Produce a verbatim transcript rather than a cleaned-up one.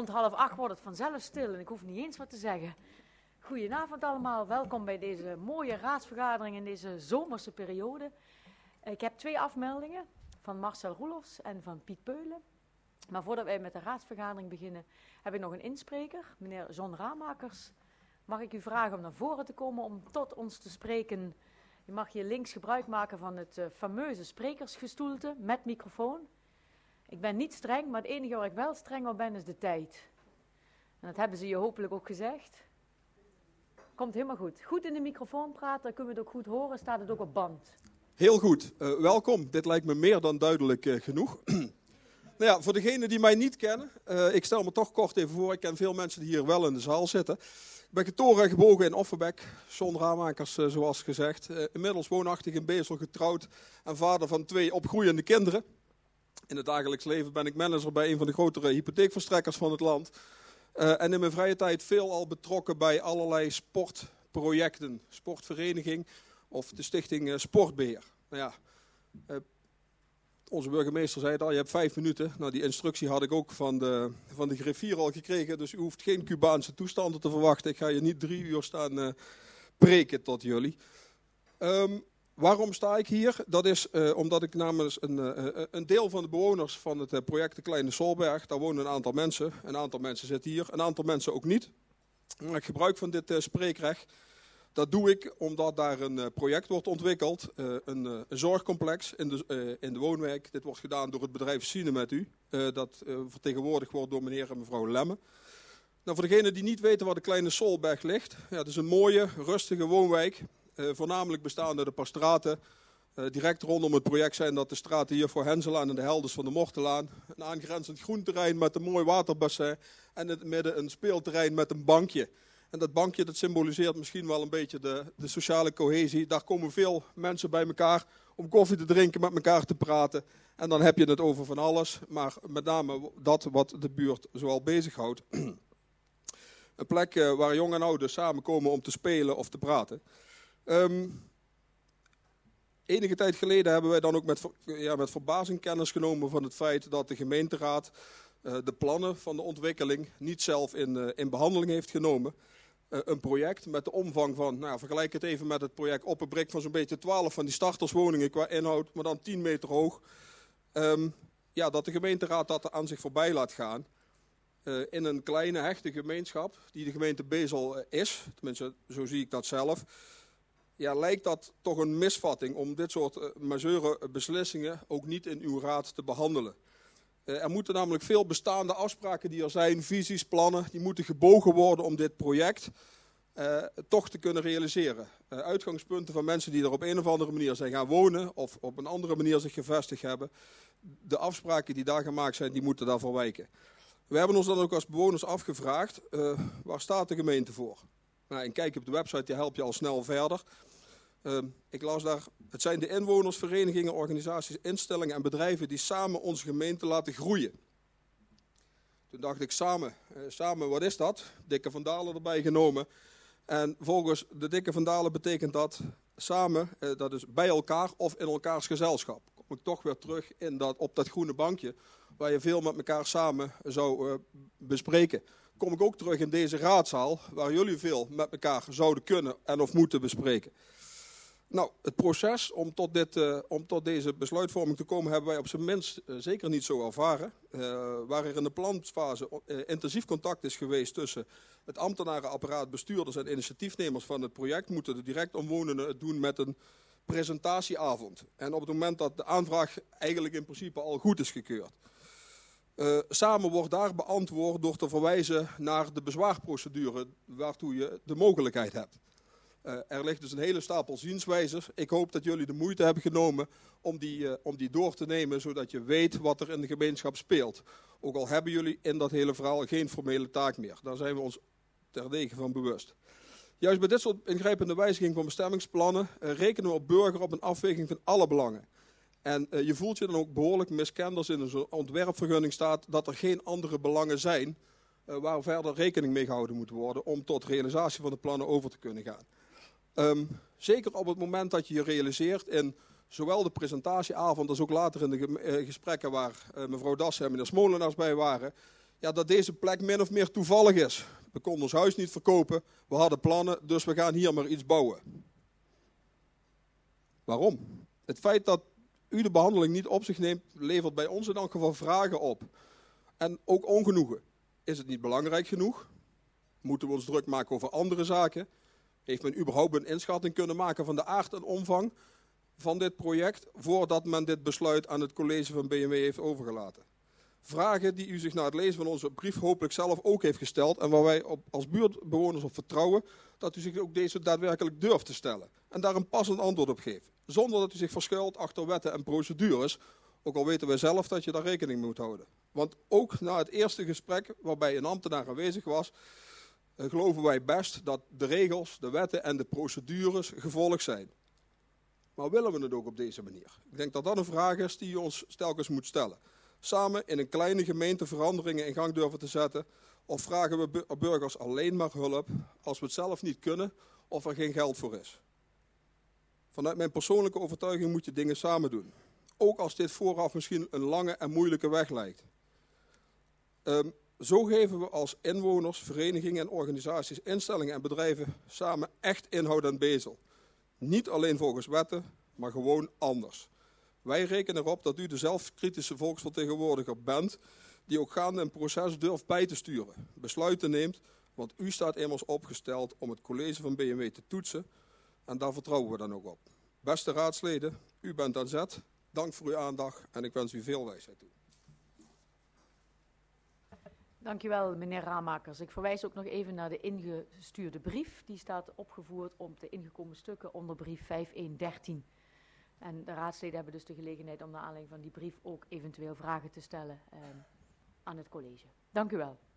rond half acht wordt het vanzelf stil en ik hoef niet eens wat te zeggen. Goedenavond allemaal, welkom bij deze mooie raadsvergadering in deze zomerse periode. Ik heb twee afmeldingen van Marcel Roelofs en van Piet Peulen. Maar voordat wij met de raadsvergadering beginnen, heb ik nog een inspreker, meneer John Ramakers. Mag ik u vragen om naar voren te komen om tot ons te spreken? Je mag hier links gebruik maken van het uh, fameuze sprekersgestoelte met microfoon. Ik ben niet streng, maar het enige waar ik wel streng op ben is de tijd. En dat hebben ze je hopelijk ook gezegd. Komt helemaal goed. Goed in de microfoon praten, dan kunnen we het ook goed horen, staat het ook op band. Heel goed, uh, welkom. Dit lijkt me meer dan duidelijk uh, genoeg. Nou ja, voor degenen die mij niet kennen, uh, ik stel me toch kort even voor. Ik ken veel mensen die hier wel in de zaal zitten. Ik ben getogen en gebogen in Offenbek, John Ramakers uh, zoals gezegd. Uh, inmiddels woonachtig in Bezel, getrouwd en vader van twee opgroeiende kinderen. In het dagelijks leven ben ik manager bij een van de grotere hypotheekverstrekkers van het land. Uh, en in mijn vrije tijd veelal betrokken bij allerlei sportprojecten, sportvereniging of de stichting uh, Sportbeheer. Nou ja, uh, onze burgemeester zei het al, je hebt vijf minuten. Nou, die instructie had ik ook van de, van de griffier al gekregen, dus u hoeft geen Cubaanse toestanden te verwachten. Ik ga je niet drie uur staan uh, preken tot jullie. Um, Waarom sta ik hier? Dat is uh, omdat ik namens een, uh, een deel van de bewoners van het uh, project De Kleine Solberg, daar wonen een aantal mensen, een aantal mensen zitten hier, een aantal mensen ook niet. Maar ik gebruik van dit uh, spreekrecht. Dat doe ik omdat daar een uh, project wordt ontwikkeld, uh, een, uh, een zorgcomplex in de, uh, in de woonwijk. Dit wordt gedaan door het bedrijf Sine met u, uh, dat uh, vertegenwoordigd wordt door meneer en mevrouw Lemme. Nou, voor degenen die niet weten waar De Kleine Solberg ligt, ja, het is een mooie, rustige woonwijk. Uh, voornamelijk bestaande uit een paar straten. Uh, direct rondom het project zijn dat de straten hier voor Henselaan en de Helders van de Mortelaan. Een aangrenzend groenterrein met een mooi waterbassin. En in het midden een speelterrein met een bankje. En dat bankje dat symboliseert misschien wel een beetje de, de sociale cohesie. Daar komen veel mensen bij elkaar om koffie te drinken, met elkaar te praten. En dan heb je het over van alles. Maar met name dat wat de buurt zoal bezighoudt. Een plek uh, waar jong en oud samenkomen om te spelen of te praten. Um, enige tijd geleden hebben wij dan ook met, ja, met verbazing kennis genomen van het feit dat de gemeenteraad uh, de plannen van de ontwikkeling niet zelf in, uh, in behandeling heeft genomen. Uh, een project met de omvang van, nou, vergelijk het even met het project Oppenbrik van zo'n beetje twaalf van die starterswoningen qua inhoud, maar dan tien meter hoog. Um, ja, dat de gemeenteraad dat aan zich voorbij laat gaan. Uh, in een kleine hechte gemeenschap die de gemeente Bezel uh, is, tenminste zo zie ik dat zelf. Ja, lijkt dat toch een misvatting om dit soort uh, majeure beslissingen ook niet in uw raad te behandelen. Uh, er moeten namelijk veel bestaande afspraken die er zijn, visies, plannen, die moeten gebogen worden om dit project uh, toch te kunnen realiseren. Uh, uitgangspunten van mensen die er op een of andere manier zijn gaan wonen of op een andere manier zich gevestigd hebben. De afspraken die daar gemaakt zijn, die moeten daarvoor wijken. We hebben ons dan ook als bewoners afgevraagd, uh, waar staat de gemeente voor? Nou, en kijk op de website, die helpt je al snel verder. Uh, ik las daar, het zijn de inwoners, verenigingen, organisaties, instellingen en bedrijven die samen onze gemeente laten groeien. Toen dacht ik, samen, uh, samen wat is dat? Dikke Van Dalen erbij genomen. En volgens de Dikke Van Dalen betekent dat samen, uh, dat is bij elkaar of in elkaars gezelschap. Kom ik toch weer terug in dat, op dat groene bankje, waar je veel met elkaar samen zou uh, bespreken. Kom ik ook terug in deze raadzaal, waar jullie veel met elkaar zouden kunnen en of moeten bespreken. Nou, het proces om tot, dit, uh, om tot deze besluitvorming te komen hebben wij op zijn minst uh, zeker niet zo ervaren. Uh, waar er in de planfase uh, intensief contact is geweest tussen het ambtenarenapparaat, bestuurders en initiatiefnemers van het project, moeten de direct omwonenden het doen met een presentatieavond. En op het moment dat de aanvraag eigenlijk in principe al goed is gekeurd. Uh, samen wordt daar beantwoord door te verwijzen naar de bezwaarprocedure waartoe je de mogelijkheid hebt. Uh, er ligt dus een hele stapel zienswijzers. Ik hoop dat jullie de moeite hebben genomen om die, uh, om die door te nemen, zodat je weet wat er in de gemeenschap speelt. Ook al hebben jullie in dat hele verhaal geen formele taak meer. Daar zijn we ons terdege van bewust. Juist bij dit soort ingrijpende wijziging van bestemmingsplannen uh, rekenen we op burger op een afweging van alle belangen. En uh, je voelt je dan ook behoorlijk miskend als in een ontwerpvergunning staat dat er geen andere belangen zijn uh, waar verder rekening mee gehouden moet worden om tot realisatie van de plannen over te kunnen gaan. Um, zeker op het moment dat je je realiseert in zowel de presentatieavond als ook later in de ge- uh, gesprekken waar uh, mevrouw Dassen en meneer Smolenaars bij waren, ja, dat deze plek min of meer toevallig is. We konden ons huis niet verkopen, we hadden plannen, dus we gaan hier maar iets bouwen. Waarom? Het feit dat u de behandeling niet op zich neemt, levert bij ons in elk geval vragen op. En ook ongenoegen. Is het niet belangrijk genoeg? Moeten we ons druk maken over andere zaken? Heeft men überhaupt een inschatting kunnen maken van de aard en omvang van dit project, voordat men dit besluit aan het college van B M W heeft overgelaten? Vragen die u zich na het lezen van onze brief hopelijk zelf ook heeft gesteld en waar wij op, als buurtbewoners op vertrouwen dat u zich ook deze daadwerkelijk durft te stellen en daar een passend antwoord op geeft. Zonder dat u zich verschuilt achter wetten en procedures, ook al weten wij zelf dat je daar rekening mee moet houden. Want ook na het eerste gesprek waarbij een ambtenaar aanwezig was, uh, geloven wij best dat de regels, de wetten en de procedures gevolgd zijn. Maar willen we het ook op deze manier? Ik denk dat dat een vraag is die u ons telkens moet stellen. Samen in een kleine gemeente veranderingen in gang durven te zetten? Of vragen we burgers alleen maar hulp als we het zelf niet kunnen of er geen geld voor is? Vanuit mijn persoonlijke overtuiging moet je dingen samen doen. Ook als dit vooraf misschien een lange en moeilijke weg lijkt. Um, zo geven we als inwoners, verenigingen en organisaties, instellingen en bedrijven samen echt inhoud en bezel. Niet alleen volgens wetten, maar gewoon anders. Wij rekenen erop dat u de zelfkritische volksvertegenwoordiger bent, die ook gaande een proces durft bij te sturen, besluiten neemt, want u staat immers opgesteld om het college van B M W te toetsen en daar vertrouwen we dan ook op. Beste raadsleden, u bent aan zet. Dank voor uw aandacht en ik wens u veel wijsheid toe. Dankjewel, meneer Ramakers. Ik verwijs ook nog even naar de ingestuurde brief. Die staat opgevoerd op de ingekomen stukken onder brief vijf een dertien. En de raadsleden hebben dus de gelegenheid om naar aanleiding van die brief ook eventueel vragen te stellen eh, aan het college. Dank u wel.